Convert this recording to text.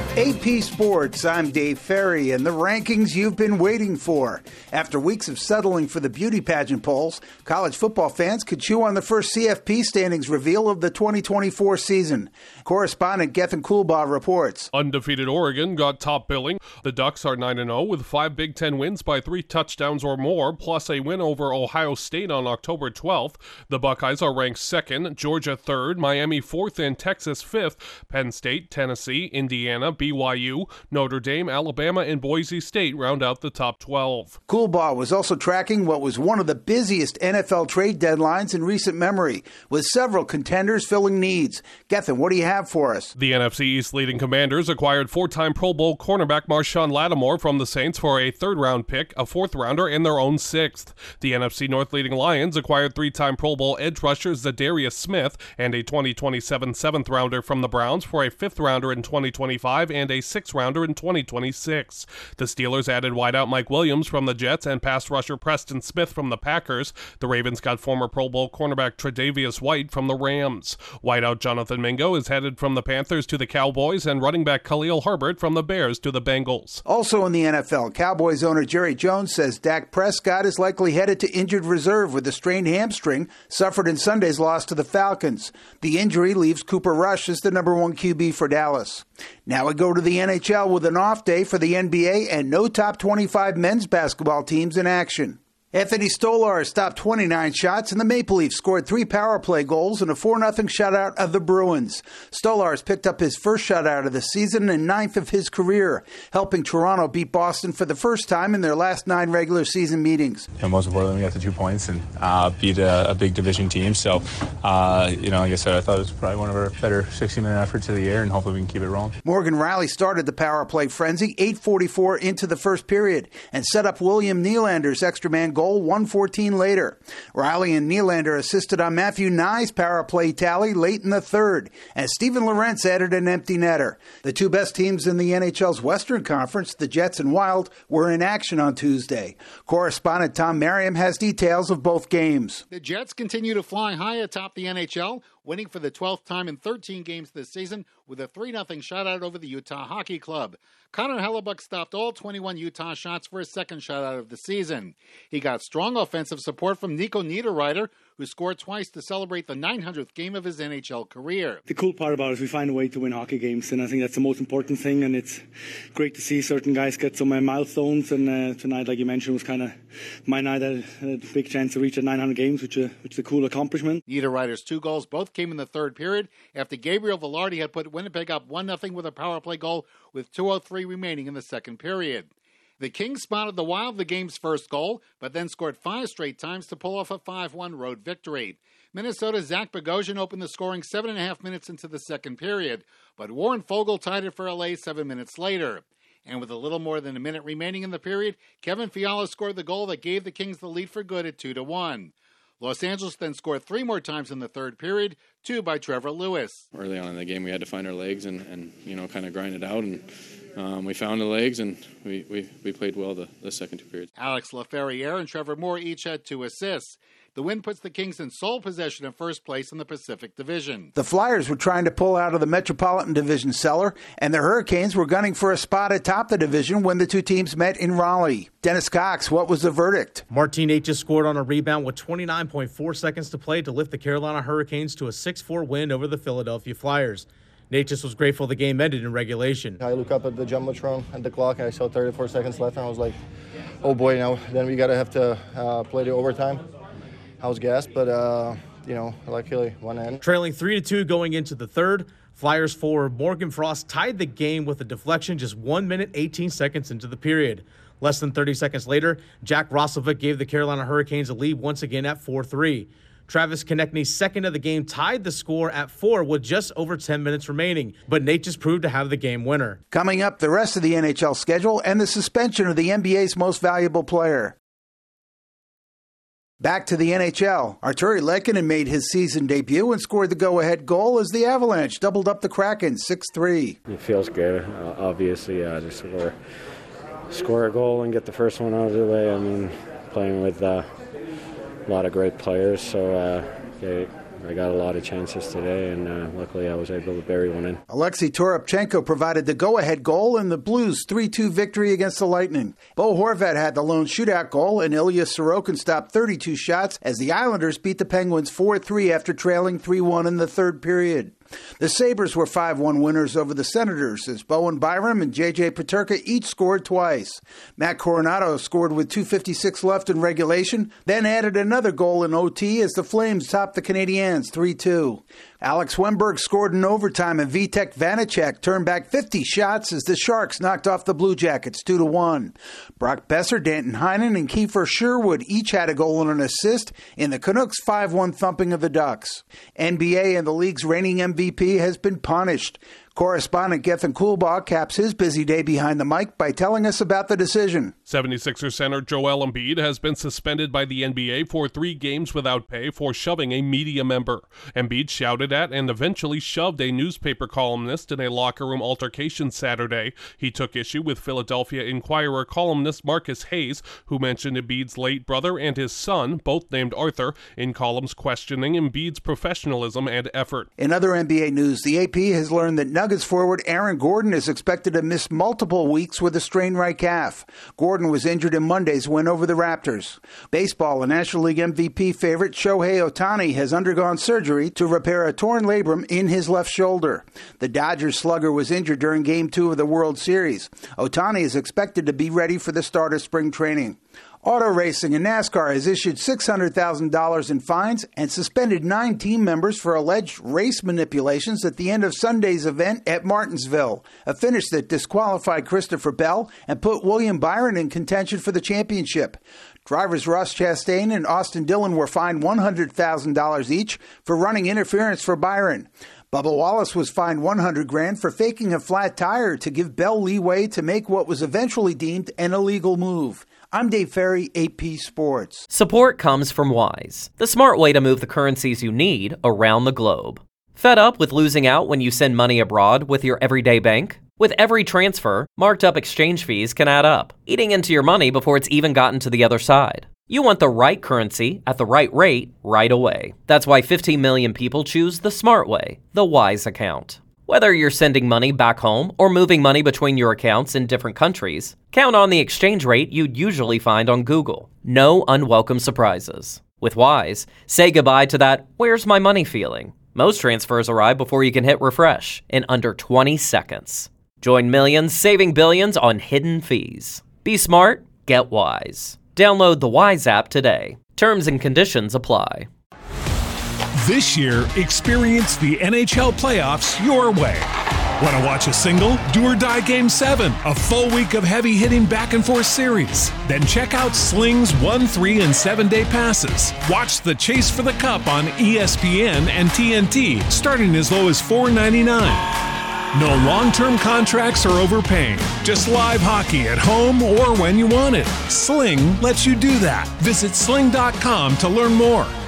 AP Sports, I'm Dave Ferry, and the rankings you've been waiting for. After weeks of settling for the beauty pageant polls, college football fans could chew on the first CFP standings reveal of the 2024 season. Correspondent Gethin Coolbaugh reports. Undefeated Oregon got top billing. The Ducks are 9-0 with 5 Big Ten wins by 3 touchdowns or more, plus a win over Ohio State on October 12th. The Buckeyes are ranked 2nd, Georgia 3rd, Miami 4th, and Texas 5th. Penn State, Tennessee, Indiana, BYU, Notre Dame, Alabama, and Boise State round out the top 12. Coolbaugh was also tracking what was one of the busiest NFL trade deadlines in recent memory, with several contenders filling needs. Gethin, what do you have for us? The NFC East leading Commanders acquired 4-time Pro Bowl cornerback Marshawn Lattimore from the Saints for a 3rd-round pick, a 4th-rounder, and their own 6th. The NFC North leading Lions acquired 3-time Pro Bowl edge rusher Zadarius Smith and a 2027 7th-rounder from the Browns for a 5th-rounder in 2025 and a 6th-rounder in 2026. The Steelers added wideout Mike Williams from the Jets and pass rusher Preston Smith from the Packers. The Ravens got former Pro Bowl cornerback Tre'Davious White from the Rams. Wideout Jonathan Mingo is headed from the Panthers to the Cowboys, and running back Khalil Herbert from the Bears to the Bengals. Also in the NFL, Cowboys owner Jerry Jones says Dak Prescott is likely headed to injured reserve with a strained hamstring suffered in Sunday's loss to the Falcons. The injury leaves Cooper Rush as the number 1 QB for Dallas. Now we go to the NHL with an off day for the NBA and no top 25 men's basketball teams in action. Anthony Stolarz stopped 29 shots, and the Maple Leafs scored 3 power play goals and a 4-0 shutout of the Bruins. Stolarz picked up his first shutout of the season and 9th of his career, helping Toronto beat Boston for the first time in their last 9 regular season meetings. Most importantly, we got the 2 points and beat a big division team. So, like I said, I thought it was probably one of our better 60-minute efforts of the year, and hopefully we can keep it rolling. Morgan Riley started the power play frenzy 8:44 into the first period and set up William Nylander's extra man goal 1:14 later. Riley and Nylander assisted on Matthew Nye's power play tally late in the third, as Steven Lorentz added an empty netter. The 2 best teams in the NHL's Western Conference, the Jets and Wild, were in action on Tuesday. Correspondent Tom Merriam has details of both games. The Jets continue to fly high atop the NHL, winning for the 12th time in 13 games this season with a 3-0 shutout over the Utah Hockey Club. Connor Hellebuck stopped all 21 Utah shots for his 2nd shutout of the season. He got strong offensive support from Nico Niederreiter, who scored twice to celebrate the 900th game of his NHL career. The cool part about it is we find a way to win hockey games, and I think that's the most important thing, and it's great to see certain guys get some milestones, and tonight, like you mentioned, was kind of my night. I had a big chance to reach at 900 games, which is a cool accomplishment. Niederreiter's 2 goals both came in the 3rd period after Gabriel Velarde had put Winnipeg up 1-0 with a power play goal with 2:03 remaining in the 2nd period. The Kings spotted the Wild the game's first goal, but then scored 5 straight times to pull off a 5-1 road victory. Minnesota's Zach Bogosian opened the scoring 7.5 minutes into the 2nd period, but Warren Foegele tied it for LA 7 minutes later. And with a little more than a minute remaining in the period, Kevin Fiala scored the goal that gave the Kings the lead for good at 2-1. Los Angeles then scored 3 more times in the 3rd period, 2 by Trevor Lewis. Early on in the game, we had to find our legs and kind of grind it out, and we found the legs, and we played well the second 2 periods. Alex Laferriere and Trevor Moore each had 2 assists. The win puts the Kings in sole possession of first place in the Pacific Division. The Flyers were trying to pull out of the Metropolitan Division cellar, and the Hurricanes were gunning for a spot atop the division when the 2 teams met in Raleigh. Dennis Cox, what was the verdict? Martin Necas scored on a rebound with 29.4 seconds to play to lift the Carolina Hurricanes to a 6-4 win over the Philadelphia Flyers. Necas was grateful the game ended in regulation. I look up at the Jumbotron at the clock, and I saw 34 seconds left, and I was like, oh boy, now then we got to have to play the overtime. I was gassed, but, luckily one end. Trailing 3-2 going into the third, Flyers forward Morgan Frost tied the game with a deflection just 1 minute, 18 seconds into the period. Less than 30 seconds later, Jack Roslovic gave the Carolina Hurricanes a lead once again at 4-3. Travis Konechny's second of the game tied the score at 4 with just over 10 minutes remaining, but Necas proved to have the game winner. Coming up, the rest of the NHL schedule and the suspension of the NBA's most valuable player. Back to the NHL. Arturi Lehkonen made his season debut and scored the go-ahead goal as the Avalanche doubled up the Kraken 6-3. It feels good, obviously, just score a goal and get the first one out of the way. I mean, playing with a lot of great players, so I got a lot of chances today, and luckily I was able to bury one in. Alexei Toropchenko provided the go-ahead goal in the Blues' 3-2 victory against the Lightning. Bo Horvat had the lone shootout goal, and Ilya Sorokin stopped 32 shots as the Islanders beat the Penguins 4-3 after trailing 3-1 in the third period. The Sabres were 5-1 winners over the Senators as Bowen Byram and J.J. Peterka each scored twice. Matt Coronado scored with 2:56 left in regulation, then added another goal in OT as the Flames topped the Canadiens 3-2. Alex Wemberg scored in overtime, and Vitek Vanacek turned back 50 shots as the Sharks knocked off the Blue Jackets 2-1. Brock Besser, Danton Heinen, and Kiefer Sherwood each had a goal and an assist in the Canucks' 5-1 thumping of the Ducks. NBA and the league's reigning MVP has been punished. Correspondent Gethin Kulbach caps his busy day behind the mic by telling us about the decision. 76ers center Joel Embiid has been suspended by the NBA for 3 games without pay for shoving a media member. Embiid shouted at and eventually shoved a newspaper columnist in a locker room altercation Saturday. He took issue with Philadelphia Inquirer columnist Marcus Hayes, who mentioned Embiid's late brother and his son, both named Arthur, in columns questioning Embiid's professionalism and effort. In other NBA news, the AP has learned that Nuggets forward Aaron Gordon is expected to miss multiple weeks with a strained right calf. Gordon was injured in Monday's win over the Raptors. Baseball, a National League MVP favorite Shohei Ohtani has undergone surgery to repair a torn labrum in his left shoulder. The Dodgers slugger was injured during Game 2 of the World Series. Ohtani is expected to be ready for the start of spring training. Auto racing and NASCAR has issued $600,000 in fines and suspended 9 team members for alleged race manipulations at the end of Sunday's event at Martinsville, a finish that disqualified Christopher Bell and put William Byron in contention for the championship. Drivers Ross Chastain and Austin Dillon were fined $100,000 each for running interference for Byron. Bubba Wallace was fined $100,000 for faking a flat tire to give Bell leeway to make what was eventually deemed an illegal move. I'm Dave Ferry, AP Sports. Support comes from Wise, the smart way to move the currencies you need around the globe. Fed up with losing out when you send money abroad with your everyday bank? With every transfer, marked up exchange fees can add up, eating into your money before it's even gotten to the other side. You want the right currency at the right rate right away. That's why 15 million people choose the smart way, the Wise account. Whether you're sending money back home or moving money between your accounts in different countries, count on the exchange rate you'd usually find on Google. No unwelcome surprises. With Wise, say goodbye to that "where's my money" feeling. Most transfers arrive before you can hit refresh in under 20 seconds. Join millions saving billions on hidden fees. Be smart, get Wise. Download the Wise app today. Terms and conditions apply. This year, experience the NHL playoffs your way. Want to watch a single, do or die Game 7, a full week of heavy-hitting back-and-forth series? Then check out Sling's 1, 3, and 7-day passes. Watch the Chase for the Cup on ESPN and TNT, starting as low as $4.99. No long-term contracts or overpaying. Just live hockey at home or when you want it. Sling lets you do that. Visit sling.com to learn more.